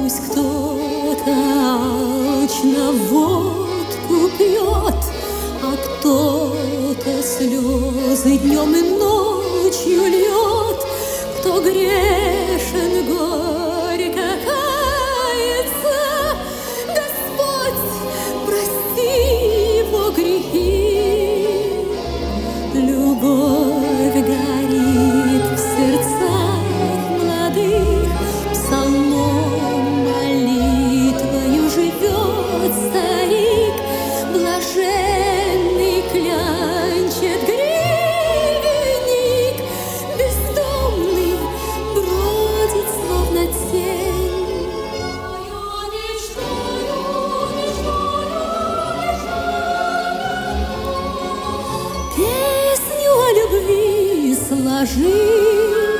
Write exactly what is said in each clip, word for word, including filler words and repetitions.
Пусть кто-то алчно водку пьет, а кто-то слезы днем и ночью льет, кто грешен горько кается, Господь, прости его грехи. Любовь горит в сердцах молодых, псалмом молитвою живет старик, блаженный клянчит гривенник, бездомный бродит словно тень. Я мечтаю, мечтаю, мечтаю песню о любви сложить.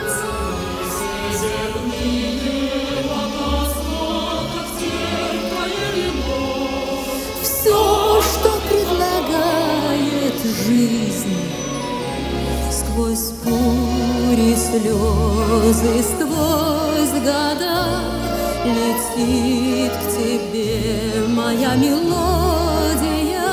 Все, что предлагает жизнь, сквозь бури, слезы, сквозь года летит к тебе моя мелодия,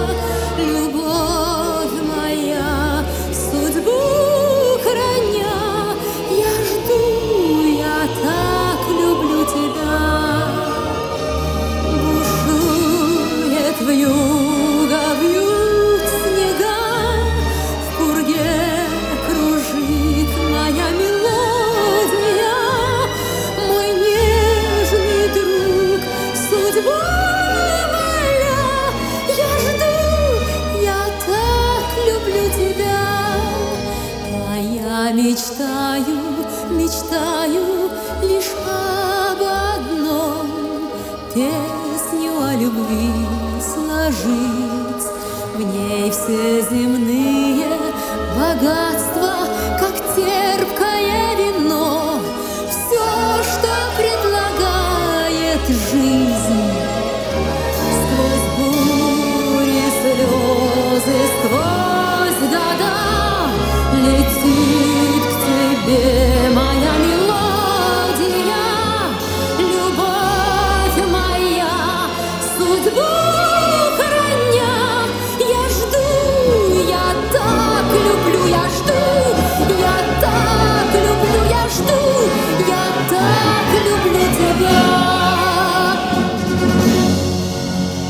любовь моя, судьбу храня. Я жду, я так люблю тебя. Бушует вьюга, вьют снега, в пурге кружит моя мелодия. Мой нежный друг, судьба моя, я жду, я так люблю тебя. А я мечтаю, мечтаю лишь об одном — песню о любви сложить. В ней все земные богатства, как терпкое вино, все, что предлагает жизнь, сквозь бури, слезы, сквозь